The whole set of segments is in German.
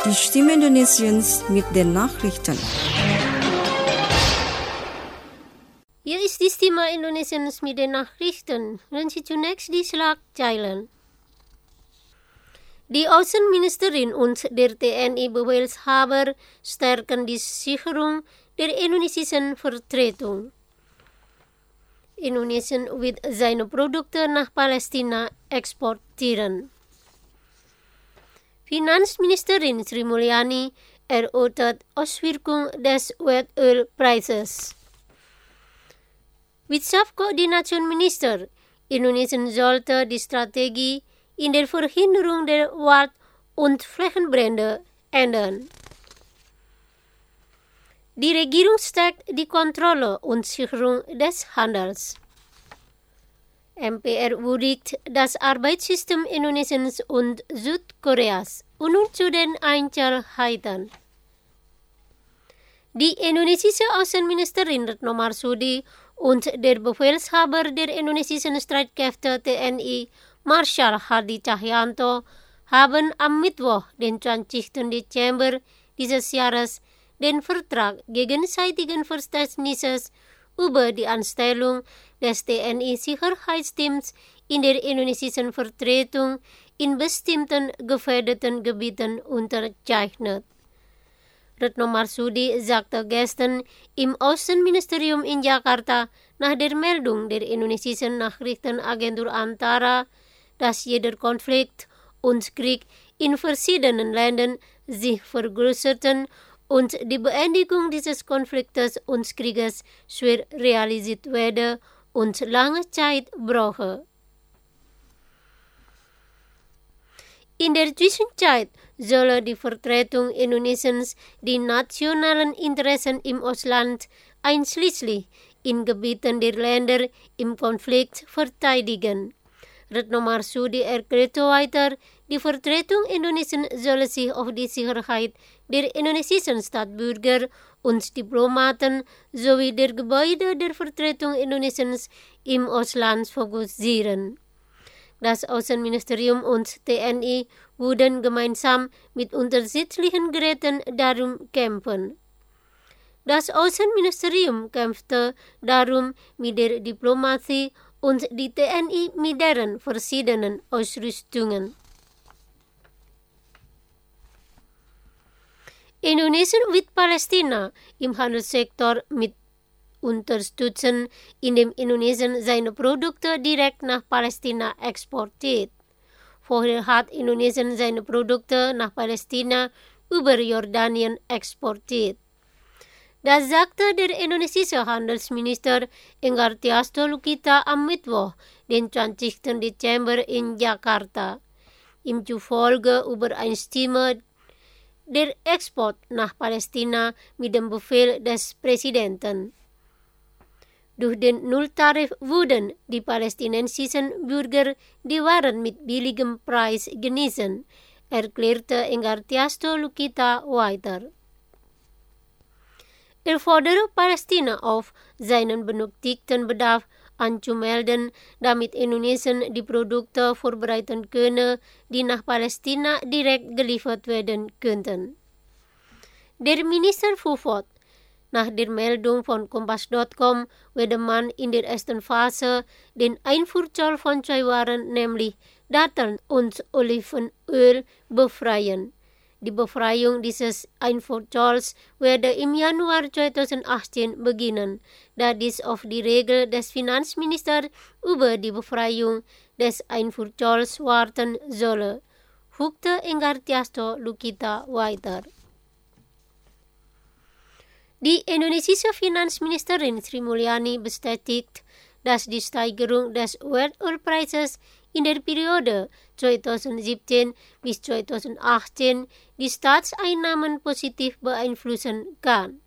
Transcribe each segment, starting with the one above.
Die Stimme Indonesiens mit den Nachrichten. Hier ist die Stimme Indonesiens mit den Nachrichten. Dan Sie zunächst die Schlagzeilen. Die Außenministerin und der TNI-Befehlshaber stärken die Sicherung der indonesischen Vertretung. Indonesien wird seine Produkte nach Palästina exportieren. Finanzministerin Sri Mulyani erörtert Auswirkungen des Erdölpreises. Wirtschaftskoordinationsminister, Indonesien sollte die Strategie in der Verhinderung der Wald- und Flächenbrände ändern. Die Regierung stärkt die Kontrolle und Sicherung des Handels. MPR würdigt das Arbeitssystem Indonesiens und Südkoreas und zu den Einzelheiten. Die indonesische Außenministerin Retno Marsudi und der Befehlshaber der indonesischen Streitkräfte TNI, Marschall Hadi Cahyanto, haben am Mittwoch, den 20. Dezember dieses Jahres, den Vertrag gegenseitigen Verständnisses über die Anstellung des TNI-Sicherheitsteams in der indonesischen Vertretung in bestimmten gefährdeten Gebieten unterzeichnet. Retno Marsudi sagte gestern im Außenministerium in Jakarta nach der Meldung der indonesischen Nachrichtenagentur Antara, dass jeder Konflikt und Krieg in verschiedenen Ländern sich vergrößerten und die Beendigung dieses Konfliktes und Krieges schwer realisiert werde und lange Zeit brauche. In der Zwischenzeit solle die Vertretung Indonesiens die nationalen Interessen im Ausland, einschließlich in Gebieten der Länder im Konflikt, verteidigen. Retno Marsudi erklärte weiter, die Vertretung Indonesiens solle sich auf die Sicherheit der indonesischen Staatsbürger und Diplomaten sowie der Gebäude der Vertretung Indonesiens im Ausland fokussieren. Das Außenministerium und TNI würden gemeinsam mit unterschiedlichen Geräten darum kämpfen. Das Außenministerium kämpfte darum mit der Diplomatie und die TNI mit deren verschiedenen Ausrüstungen. Indonesien wird Palästina im Handelssektor mit unterstützen, indem Indonesien seine Produkte direkt nach Palästina exportiert. Vorher hat Indonesien seine Produkte nach Palästina über Jordanien exportiert. Das sagte der indonesische Handelsminister Enggartiasto Lukita am Mittwoch, den 20. Dezember in Jakarta. Ihm zufolge übereinstimme der Export nach Palästina mit dem Befehl des Präsidenten. Durch den Nulltarif würden die palästinensischen Bürger die Waren mit billigem Preis genießen, erklärte Enggartiasto Lukita weiter. Er fordere Palästina auf, seinen benötigten Bedarf anzumelden, damit Indonesien die Produkte vorbereiten könne, die nach Palästina direkt geliefert werden könnten. Der Minister fuhr fort: Nach der Meldung von Kompas.com werde man in der ersten Phase den Einfuhrzoll von 2 Waren, nämlich Datteln und Olivenöl, befreien. Die Befreiung dieses Einfuhrzolls werde im Januar 2018 beginnen, da dies auf die Regel des Finanzministers über die Befreiung des Einfuhrzolls warten solle, fügte Enggartiasto Lukita weiter. Die indonesische Finanzministerin Sri Mulyani bestätigt, dass die Steigerung des Erdölpreises in der Periode 2017 bis 2018 die Staatseinnahmen positiv beeinflussen kann.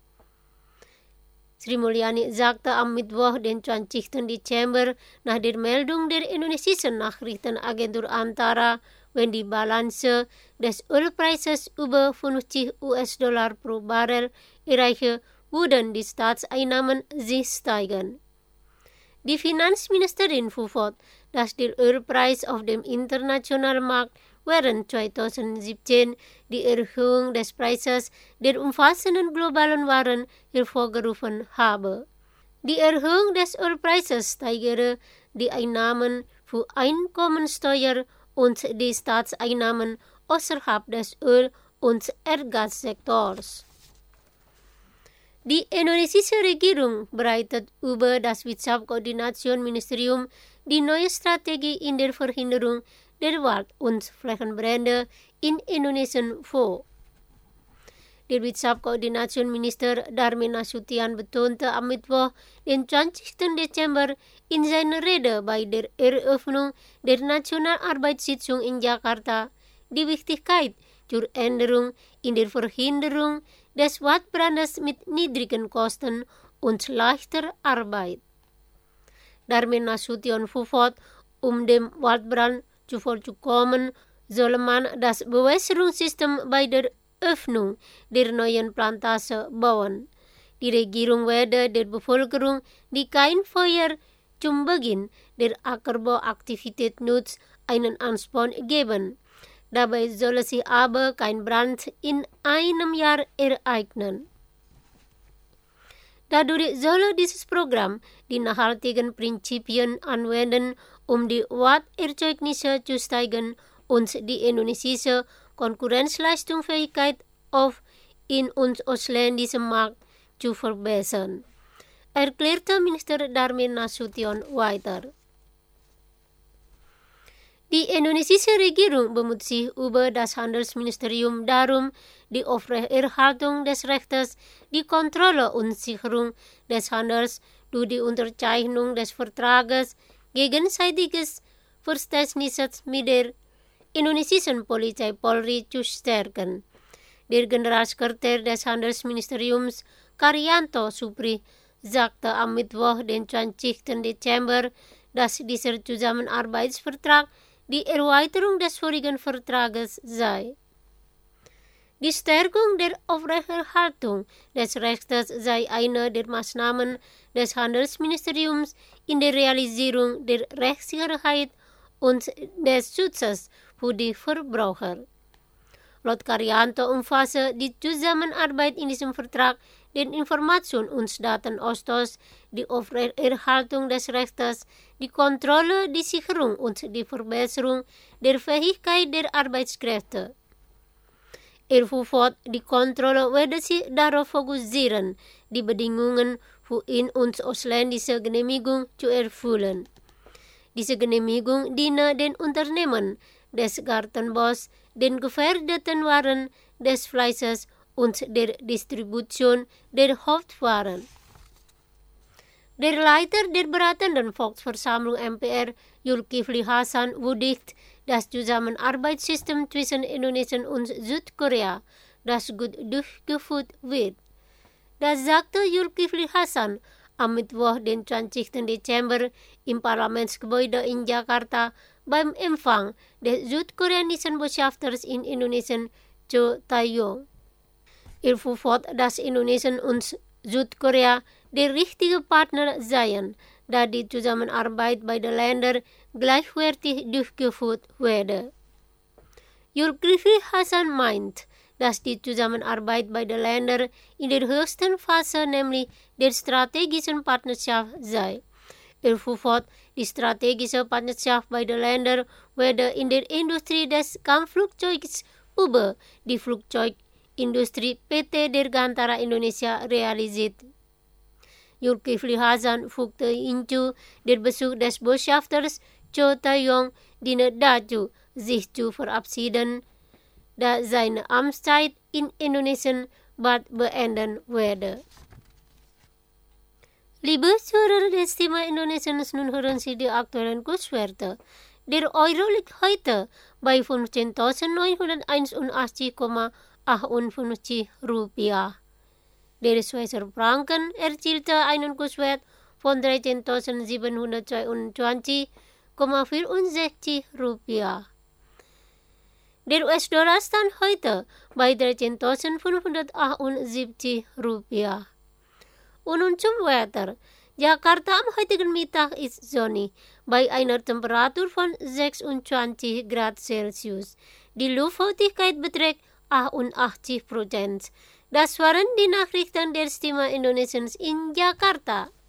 Sri Mulyani sagte am Mittwoch, den 20. Dezember, nach der Meldung der indonesischen Nachrichtenagentur Antara, wenn die Balance des Ölpreises über 50 US-Dollar pro Barrel erreiche, würden die Staatseinnahmen sich steigern. Die Finanzministerin fuhr fort, dass der Ölpreis auf dem internationalen Markt während 2017 die Erhöhung des Preises der umfassenden globalen Waren hervorgerufen habe. Die Erhöhung des Ölpreises steigere die Einnahmen für Einkommensteuer und die Staatseinnahmen außerhalb des Öl- und Erdgassektors. Die indonesische Regierung bereitet über das Wirtschaftskoordinationsministerium die neue Strategie in der Verhinderung der Wald- und Flächenbrände in Indonesien vor. Der Wirtschaftskoordinationsminister Darmin Nasution betonte am Mittwoch, den 20. Dezember, in seiner Rede bei der Eröffnung der Nationalarbeitssitzung in Jakarta, die Wichtigkeit zur Änderung in der Verhinderung des Waldbrandes mit niedrigen Kosten und leichter Arbeit. Darmin Nasution fuhr fort, dem Waldbrand zuvorzukommen, solle man das Bewässerungssystem bei der Öffnung der neuen Plantage bauen. Die Regierung werde der Bevölkerung, die kein Feuer zum Beginn der Ackerbauaktivität nutzt, einen Ansporn geben. Dabei solle sich aber kein Brand in einem Jahr ereignen. Dadurch solle dieses Programm die nachhaltigen Prinzipien anwenden, die Walderzeugnisse zu steigern und die indonesische Konkurrenzleistungsfähigkeit auf in- und ausländischen Markt zu verbessern, erklärte Minister Darmin Nasution weiter. Die indonesische Regierung bemüht sich über das Handelsministerium darum, die Aufrechterhaltung des Rechts, die Kontrolle und Sicherung des Handels durch die Unterzeichnung des Vertrages gegenseitiges Verständnisses mit der indonesischen Polizei Polri zu stärken. Der Generalsekretär des Handelsministeriums Karyanto Supri sagte am Mittwoch, den 20. Dezember, dass dieser Zusammenarbeitsvertrag die Erweiterung des vorigen Vertrages sei. Die Stärkung der Aufrechterhaltung des Rechts sei eine der Maßnahmen des Handelsministeriums in der Realisierung der Rechtssicherheit und des Schutzes für die Verbraucher. Laut Karyanto umfasse die Zusammenarbeit in diesem Vertrag den Information- und Datenaustausch, die Aufrechterhaltung des Rechts, die Kontrolle, die Sicherung und die Verbesserung der Fähigkeit der Arbeitskräfte. Er fuhr fort, die Kontrolle werde sich darauf fokussieren, die Bedingungen für in- und ausländische Genehmigung zu erfüllen. Diese Genehmigung diene den Unternehmen des Gartenbaus, den gefährdeten Waren, des Fleisches und der Distribution der Hauptwaren. Der Leiter der beratenden Volksversammlung MPR, Zulkifli Hasan, würdigt das Zusammenarbeitssystem zwischen Indonesien und Südkorea, das gut durchgeführt wird. Das sagte Zulkifli Hasan am Mittwoch, den 20. Dezember, im Parlamentsgebäude in Jakarta beim Empfang des südkoreanischen Botschafters in Indonesien, Cho Tae-yong. Er fuhr fort, dass Indonesien und Südkorea der richtige Partner seien, da die Zusammenarbeit beider Länder gleichwertig durchgeführt werde. Zulkifli Hasan meint, dass die Zusammenarbeit beider Länder in der höchsten Phase, nämlich der strategischen Partnerschaft, sei. Er fuhr fort, die strategische Partnerschaft beider Länder werde in der Industrie des Kampfflugzeugs über die Flugzeugindustrie PT Dirgantara Indonesia realisiert. Zulkifli Hasan fügte hinzu, der Besuch des Botschafters Cho Tae-yong diene dazu, sich zu verabschieden, da seine Amtszeit in Indonesien bald beenden werde. Liebe Zuhörer des Thema Indonesiens, nun hören Sie die aktuellen Kurswerte. Der Euro liegt heute bei 15.981,58 Rupiah. Der Schweizer Franken erzielte einen Kurswert von 13.722,64 Rupiah. Der US-Dollar stand heute bei 13.578 Rupiah. Und nun zum Wetter. Jakarta am heutigen Mittag ist sonnig, bei einer Temperatur von 26 Grad Celsius. Die Luftfeuchtigkeit beträgt 88%. Das waren die Nachrichten der Stimme Indonesiens in Jakarta.